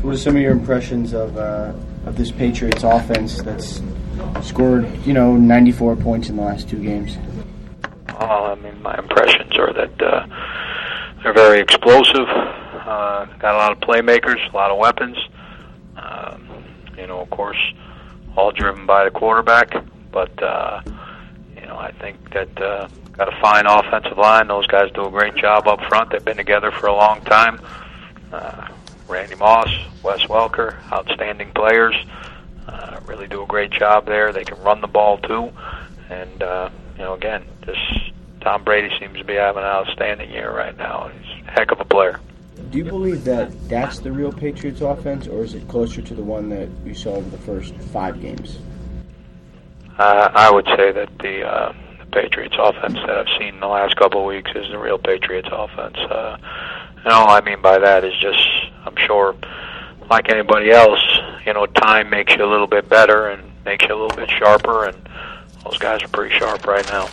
what are some of your impressions of this Patriots offense that's scored, 94 points in the last 2 games? My impressions are that they're very explosive, got a lot of playmakers, a lot of weapons. Of course, all driven by the quarterback. But, I think that got a fine offensive line. Those guys do a great job up front. They've been together for a long time. Randy Moss, Wes Welker, outstanding players. Really do a great job there. They can run the ball, too. And, again, Tom Brady seems to be having an outstanding year right now. He's a heck of a player. Do you believe that that's the real Patriots offense, or is it closer to the one that you saw over the first 5 games? I would say that the Patriots offense that I've seen in the last couple of weeks is the real Patriots offense. And all I mean by that is just, I'm sure, like anybody else, time makes you a little bit better and makes you a little bit sharper, and those guys are pretty sharp right now.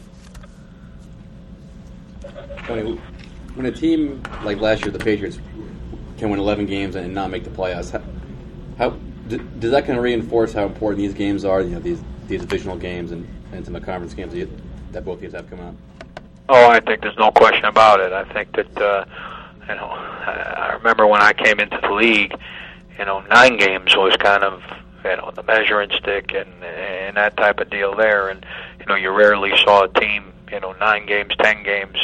Tony, when a team like last year, the Patriots, can win 11 games and not make the playoffs, how does that kind of reinforce how important these games are? These divisional games and some of the conference games that both teams have come out. Oh, I think there's no question about it. I think that I remember when I came into the league, 9 games was kind of the measuring stick and that type of deal there, and you rarely saw a team 9 games, 10 games.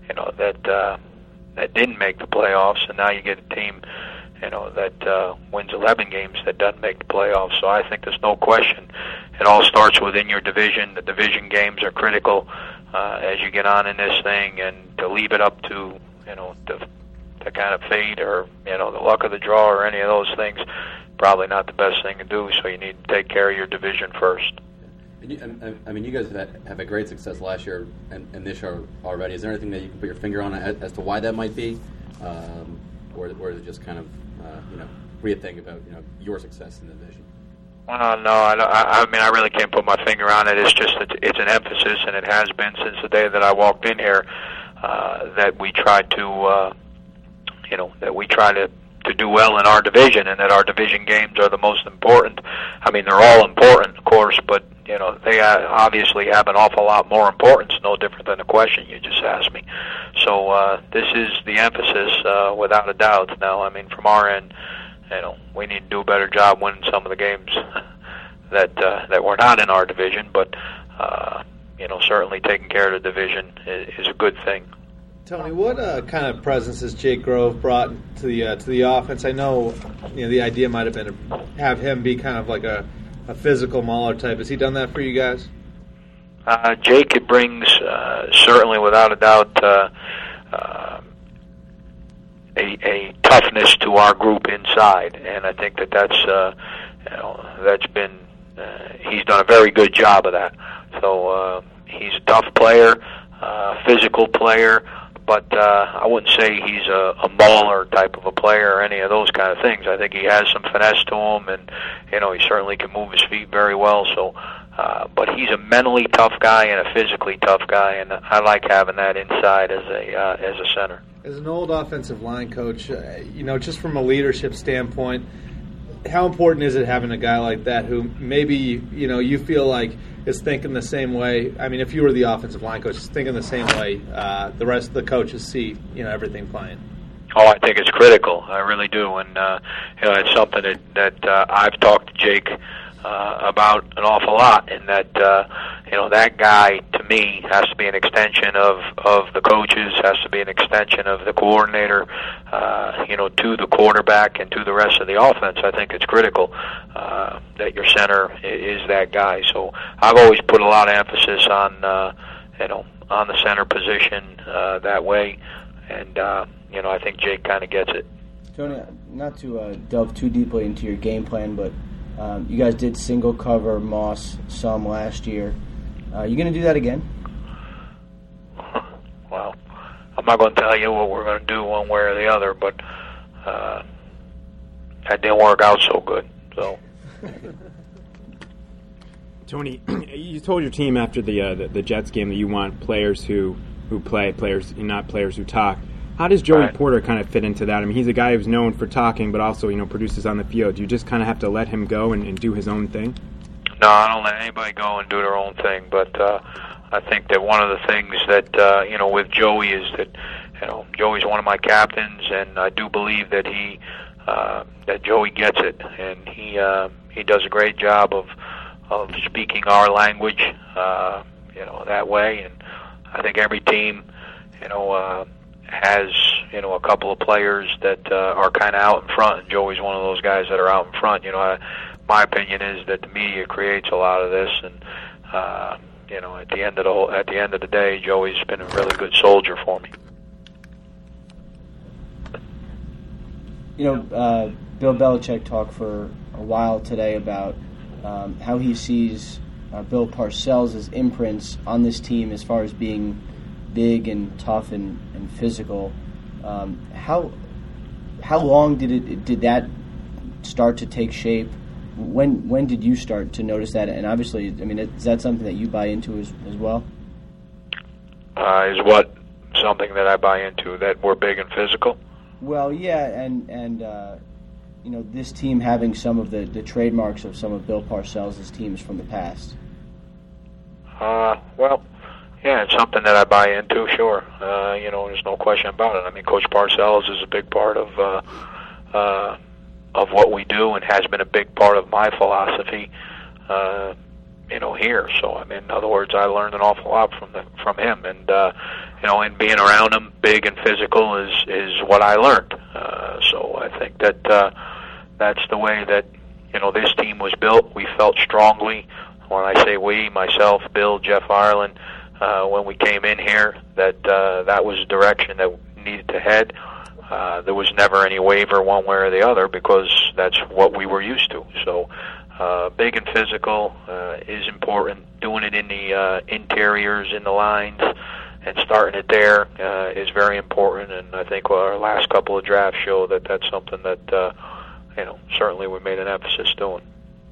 That didn't make the playoffs, and now you get a team, that wins 11 games that doesn't make the playoffs. So I think there's no question. It all starts within your division. The division games are critical as you get on in this thing, and to leave it up to, the kind of fate or, the luck of the draw or any of those things, probably not the best thing to do. So you need to take care of your division first. You guys have had great success last year and this year already. Is there anything that you can put your finger on as to why that might be, or is it just kind of weird thing about your success in the division? No, I really can't put my finger on it. It's just that it's an emphasis, and it has been since the day that I walked in here, that we try to, to do well in our division, and that our division games are the most important. They're all important, of course, but they obviously have an awful lot more importance, no different than the question you just asked me. So this is the emphasis, without a doubt. Now, from our end, we need to do a better job winning some of the games that were not in our division, but certainly taking care of the division is a good thing. Tony, what kind of presence has Jake Grove brought to the offense? I know, the idea might have been to have him be kind of like a physical mauler type. Has he done that for you guys? Jake brings certainly, without a doubt, a toughness to our group inside, and I think that's been he's done a very good job of that. So he's a tough player, physical player. But I wouldn't say he's a mauler type of a player or any of those kind of things. I think he has some finesse to him, and he certainly can move his feet very well. So, but he's a mentally tough guy and a physically tough guy, and I like having that inside as a center. As an old offensive line coach, just from a leadership standpoint, how important is it having a guy like that who maybe you feel like is thinking the same way? If you were the offensive line coach, is thinking the same way the rest of the coaches see everything playing. Oh, I think it's critical. I really do, and it's something that I've talked to Jake about an awful lot. In that that guy to me has to be an extension of the coaches, has to be an extension of the coordinator, to the quarterback and to the rest of the offense. I think it's critical that your center is that guy. So I've always put a lot of emphasis on on the center position that way, and I think Jake kind of gets it. Tony, not to delve too deeply into your game plan, but you guys did single cover Moss some last year. You going to do that again? Well, I'm not going to tell you what we're going to do one way or the other, but that didn't work out so good. So, Tony, you told your team after the Jets game that you want players who play, players, not players who talk. How does Joey Right. Porter kind of fit into that? I mean, he's a guy who's known for talking, but also produces on the field. Do you just kind of have to let him go and do his own thing? No, I don't let anybody go and do their own thing. But I think that one of the things that with Joey is that Joey's one of my captains, and I do believe that that Joey gets it, and he does a great job of speaking our language, that way. And I think every team, has a couple of players that are kind of out in front, and Joey's one of those guys that are out in front. My opinion is that the media creates a lot of this, and at the end of the day, Joey's been a really good soldier for me. Bill Belichick talked for a while today about how he sees Bill Parcells' imprints on this team as far as being big and tough and physical. How long did that start to take shape? When did you start to notice that? And obviously, I mean, is that something that you buy into as well? Is what something that I buy into, that we're big and physical? Well, yeah, and this team having some of the trademarks of some of Bill Parcells' teams from the past. Well, yeah, it's something that I buy into, sure. There's no question about it. I mean, Coach Parcells is a big part of what we do, and has been a big part of my philosophy, here. So, I mean, in other words, I learned an awful lot from him, and and being around him, big and physical, is what I learned. So I think that that's the way that this team was built. We felt strongly. When I say we, myself, Bill, Jeff Ireland, when we came in here, that was the direction that we needed to head. There was never any waiver one way or the other, because that's what we were used to. So big and physical is important. Doing it in the interiors, in the lines, and starting it there is very important. And I think our last couple of drafts show that that's something that certainly we made an emphasis doing.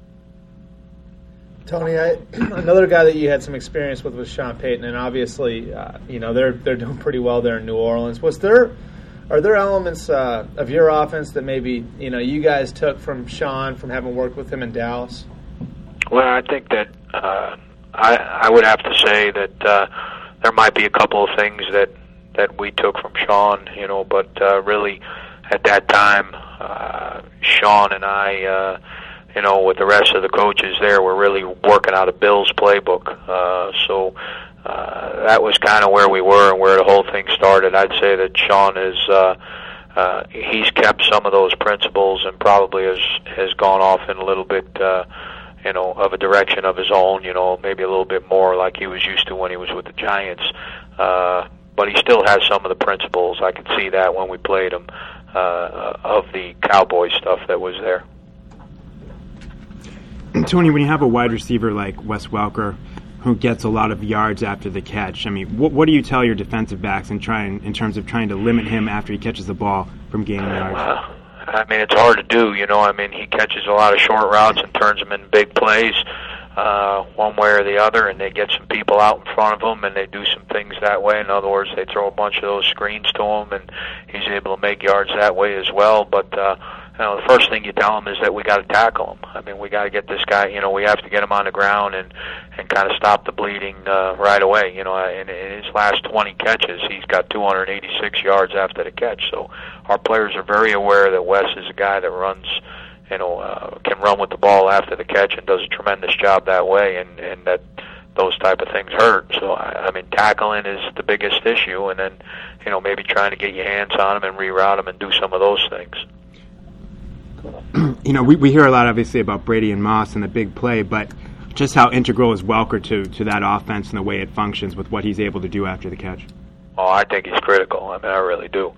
Tony, another guy that you had some experience with was Sean Payton, and obviously, they're doing pretty well there in New Orleans. Are there elements of your offense that maybe you guys took from Sean from having worked with him in Dallas? Well, I think that I would have to say that there might be a couple of things that we took from Sean, but really at that time, Sean and I, with the rest of the coaches there, were really working out of Bill's playbook. So that was kind of where we were and where the whole thing started. I'd say that Sean he's kept some of those principles and probably has gone off in a little bit, of a direction of his own, maybe a little bit more like he was used to when he was with the Giants. But he still has some of the principles. I could see that when we played him, of the Cowboy stuff that was there. Tony, when you have a wide receiver like Wes Welker, who gets a lot of yards after the catch, I mean, what do you tell your defensive backs in terms of trying to limit him after he catches the ball from gaining yards? I mean, it's hard to do, I mean, he catches a lot of short routes and turns them into big plays, one way or the other, and they get some people out in front of him, and they do some things that way. In other words, they throw a bunch of those screens to him, and he's able to make yards that way as well. But the first thing you tell him is that we got to tackle him. I mean, we got to get this guy. We have to get him on the ground and kind of stop the bleeding right away. In his last 20 catches, he's got 286 yards after the catch. So our players are very aware that Wes is a guy that runs, can run with the ball after the catch and does a tremendous job that way, and that those type of things hurt. So I mean, tackling is the biggest issue, and then maybe trying to get your hands on him and reroute him and do some of those things. We hear a lot, obviously, about Brady and Moss and the big play, but just how integral is Welker to that offense and the way it functions with what he's able to do after the catch? Oh, I think he's critical. I mean, I really do.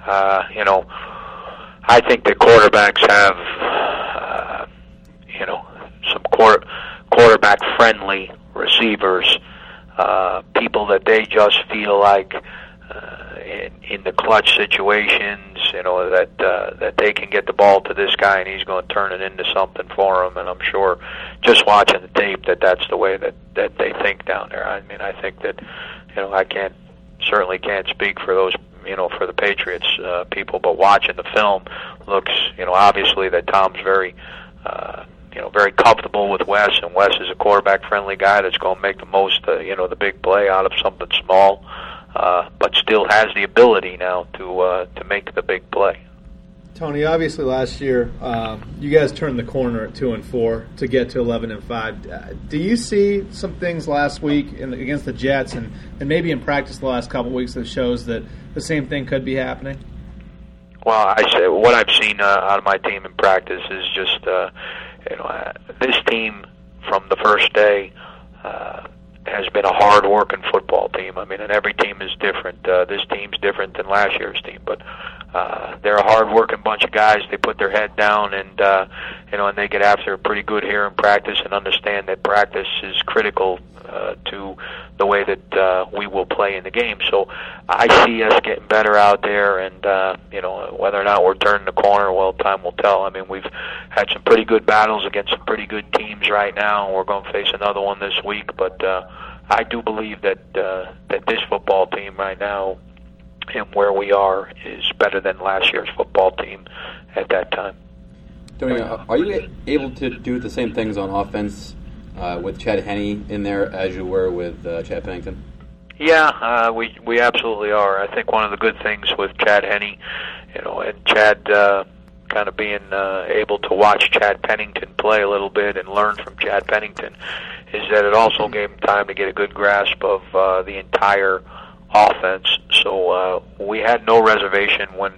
I think that quarterbacks have, some quarterback-friendly receivers, people that they just feel like in the clutch situations, that they can get the ball to this guy and he's going to turn it into something for him. And I'm sure, just watching the tape, that's the way that they think down there. I mean, I think that I certainly can't speak for those for the Patriots people, but watching the film looks, obviously that Tom's very comfortable with Wes, and Wes is a quarterback-friendly guy that's going to make the most, the big play out of something small, but still has the ability now to make the big play. Tony, obviously last year you guys turned the corner at 2-4 to get to 11-5. Do you see some things last week against the Jets and maybe in practice the last couple of weeks that shows that the same thing could be happening? Well, what I've seen out of my team in practice is just this team from the first day has been a hard-working football team. I mean, and every team is different. This team's different than last year's team, but they're a hard-working bunch of guys. They put their head down, and and they get after it pretty good here in practice, and understand that practice is critical to the way that we will play in the game. So I see us getting better out there, and whether or not we're turning the corner, well, time will tell. I mean, we've had some pretty good battles against some pretty good teams right now, and we're going to face another one this week. But I do believe that that this football team right now, and where we are, is better than last year's football team at that time. Tony, are you able to do the same things on offense with Chad Henne in there as you were with Chad Pennington? Yeah, we absolutely are. I think one of the good things with Chad Henne, and Chad kind of being able to watch Chad Pennington play a little bit and learn from Chad Pennington, is that it also gave him time to get a good grasp of the entire offense. So we had no reservation when,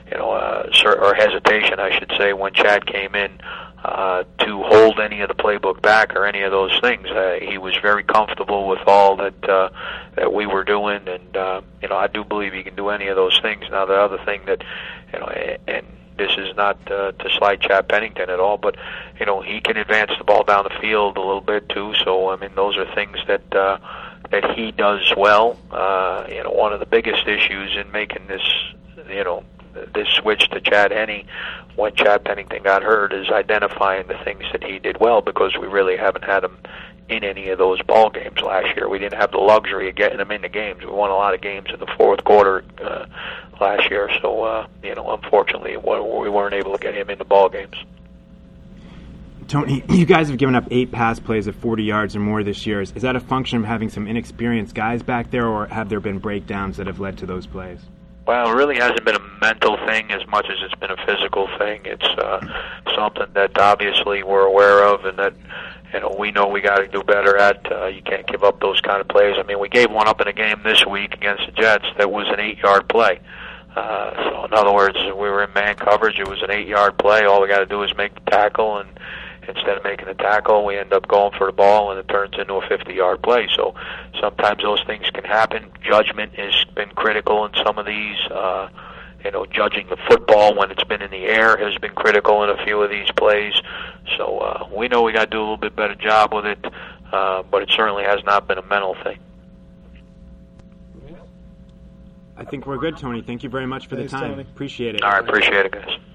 or hesitation, I should say, when Chad came in to hold any of the playbook back or any of those things. He was very comfortable with all that we were doing, and I do believe he can do any of those things. Now, the other thing that, and this is not to slight Chad Pennington at all, but he can advance the ball down the field a little bit too. So I mean, those are things that he does well. One of the biggest issues in making this, this switch to Chad Henne when Chad Pennington got hurt is identifying the things that he did well, because we really haven't had him in any of those ball games last year. We didn't have the luxury of getting him into games. We won a lot of games in the fourth quarter last year, so unfortunately we weren't able to get him into ball games. Tony, you guys have given up 8 pass plays of 40 yards or more this year. Is that a function of having some inexperienced guys back there, or have there been breakdowns that have led to those plays? Well, it really hasn't been a mental thing as much as it's been a physical thing. It's something that obviously we're aware of, and that we know we got to do better at. You can't give up those kind of plays. I mean, we gave one up in a game this week against the Jets that was an 8-yard play. So in other words, we were in man coverage. It was an 8-yard play. All we got to do is make the tackle, and instead of making the tackle, we end up going for the ball, and it turns into a 50-yard play. So sometimes those things can happen. Judgment has been critical in some of these. Judging the football when it's been in the air has been critical in a few of these plays. So we know we got to do a little bit better job with it, but it certainly has not been a mental thing. I think we're good, Tony. Thank you very much for the time. Tony. Appreciate it. All right, appreciate it, guys.